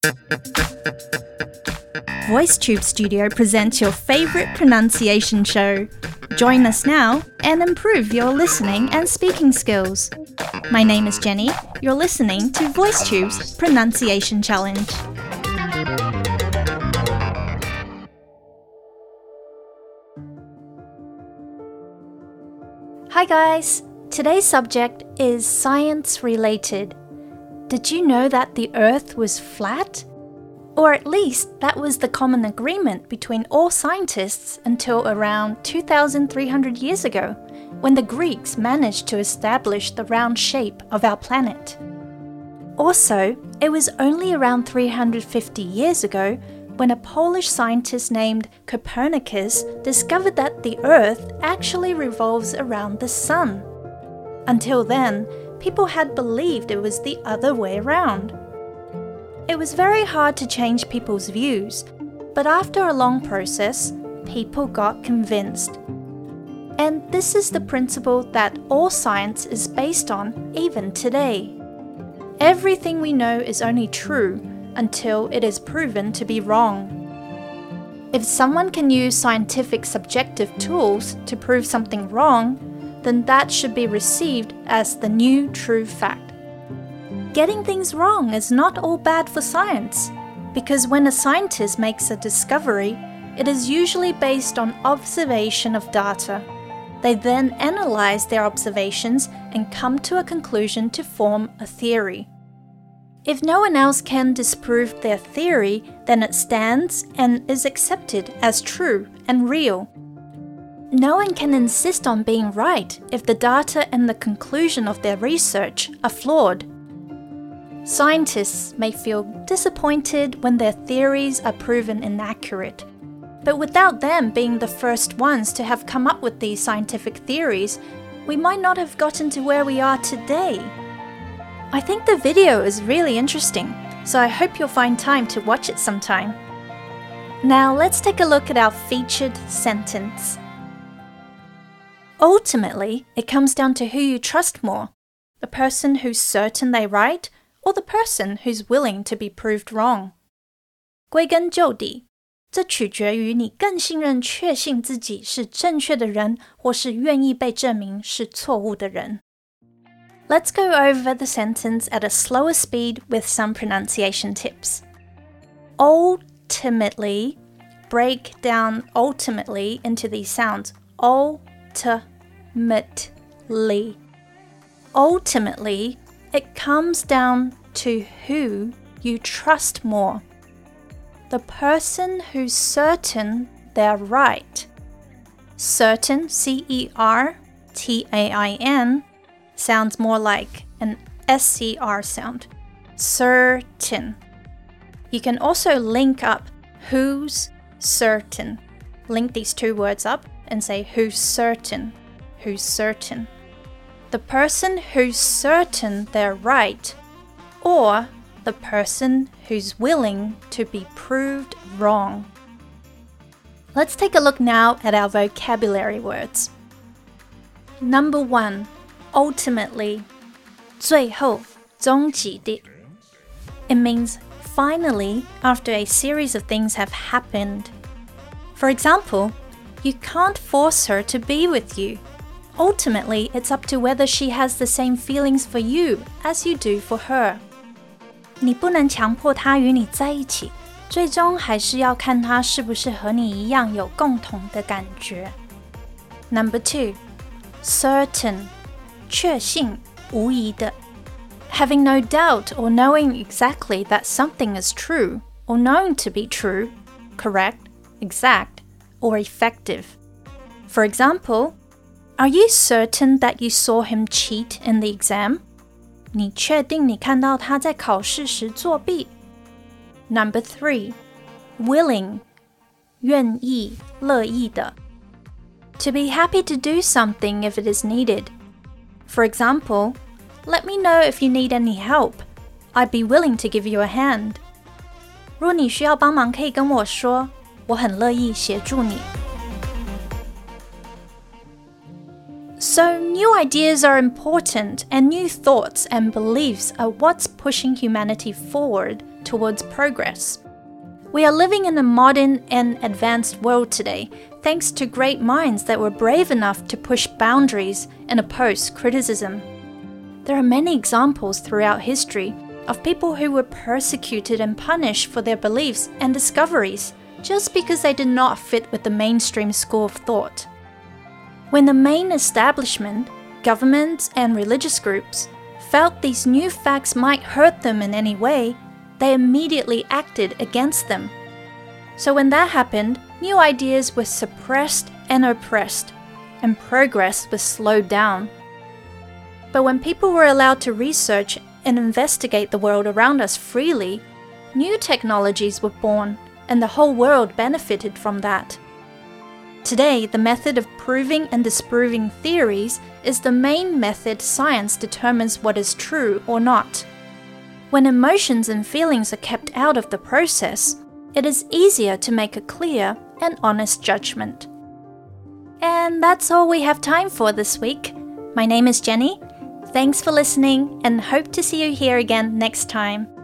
VoiceTube Studio presents your favorite pronunciation show. Join us now and improve your listening and speaking skills. My name is Jenny. You're listening to VoiceTube's Pronunciation Challenge. Hi guys! Today's subject is science-related. Did you know that the Earth was flat? Or at least that was the common agreement between all scientists until around 2,300 years ago, when the Greeks managed to establish the round shape of our planet. Also, it was only around 350 years ago when a Polish scientist named Copernicus discovered that the Earth actually revolves around the Sun. Until then, people had believed it was the other way around. It was very hard to change people's views, but after a long process, people got convinced. And this is the principle that all science is based on even today. Everything we know is only true until it is proven to be wrong. If someone can use scientific subjective tools to prove something wrong, then that should be received as the new true fact. Getting things wrong is not all bad for science, because when a scientist makes a discovery, it is usually based on observation of data. They then analyze their observations and come to a conclusion to form a theory. If no one else can disprove their theory, then it stands and is accepted as true and real. No one can insist on being right if the data and the conclusion of their research are flawed. Scientists may feel disappointed when their theories are proven inaccurate. But without them being the first ones to have come up with these scientific theories, we might not have gotten to where we are today. I think the video is really interesting, so I hope you'll find time to watch it sometime. Now let's take a look at our featured sentence. Ultimately, it comes down to who you trust more, the person who's certain they're right, or the person who's willing to be proved wrong. 归根究底，这取决于你更信任确信自己是正确的人，或是愿意被证明是错误的人。Let's go over the sentence at a slower speed with some pronunciation tips. Ultimately, break down ultimately into these sounds. Ultimately, it comes down to who you trust more. The person who's certain they're right. Certain, C-E-R-T-A-I-N, sounds more like an S-C-R sound. Certain. You can also link up who's certain. Link these two words up and say who's certain. Who's certain. The person who's certain they're right, or the person who's willing to be proved wrong. Let's take a look now at our vocabulary words. Number 1, ultimately, 最后，终极的. It means finally after a series of things have happened. For example, you can't force her to be with you. Ultimately, it's up to whether she has the same feelings for you as you do for her. 你不能强迫她与你在一起，最终还是要看她是不是和你一样有共同的感觉。Number 2, certain, 确信，无疑的。Having no doubt or knowing exactly that something is true or known to be true, correct, exact, or effective. For example, are you certain that you saw him cheat in the exam? 你确定你看到他在考试时作弊？ Number 3, willing, 愿意，乐意的。To be happy to do something if it is needed. For example, let me know if you need any help. I'd be willing to give you a hand. 若你需要帮忙，可以跟我说，我很乐意协助你。So new ideas are important, and new thoughts and beliefs are what's pushing humanity forward towards progress. We are living in a modern and advanced world today, thanks to great minds that were brave enough to push boundaries and oppose criticism. There are many examples throughout history of people who were persecuted and punished for their beliefs and discoveries just because they did not fit with the mainstream school of thought. When the main establishment, governments, and religious groups felt these new facts might hurt them in any way, they immediately acted against them. So when that happened, new ideas were suppressed and oppressed, and progress was slowed down. But when people were allowed to research and investigate the world around us freely, new technologies were born, and the whole world benefited from that. Today, the method of proving and disproving theories is the main method science determines what is true or not. When emotions and feelings are kept out of the process, it is easier to make a clear and honest judgment. And that's all we have time for this week. My name is Jenny. Thanks for listening and hope to see you here again next time.